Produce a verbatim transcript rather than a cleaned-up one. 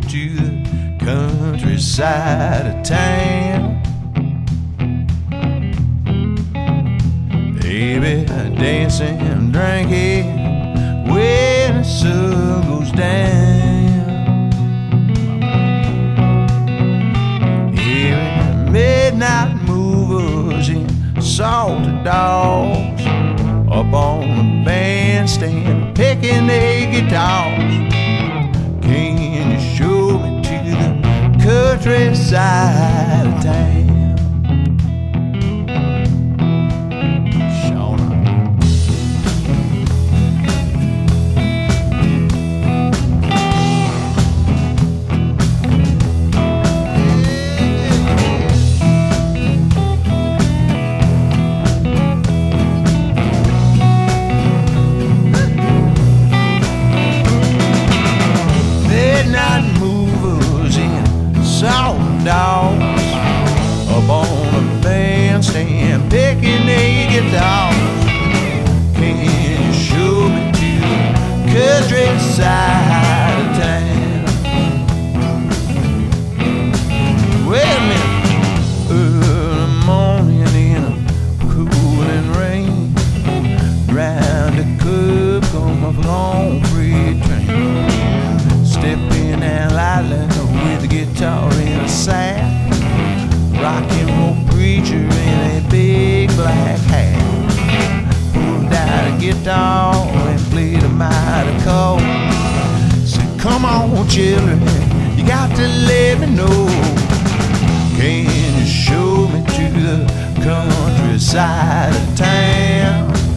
to the countryside of town. Baby, dancing and drinking when the sun goes down. Hearing midnight movers and salted dogs up on the bandstand picking their guitars. Can you show me to the countryside of town? Dogs up on the bandstand picking their guitars. Can you show me to the countryside of town? Wait a minute. Early morning in a cooling rain, round the curb come a long freight train. Stepping out lightly with a guitar in a sack, rock and roll preacher in a big black hat. Pulled out a guitar and played a mighty chord. Said, come on children, you got to let me know. Can you show me to the countryside of town?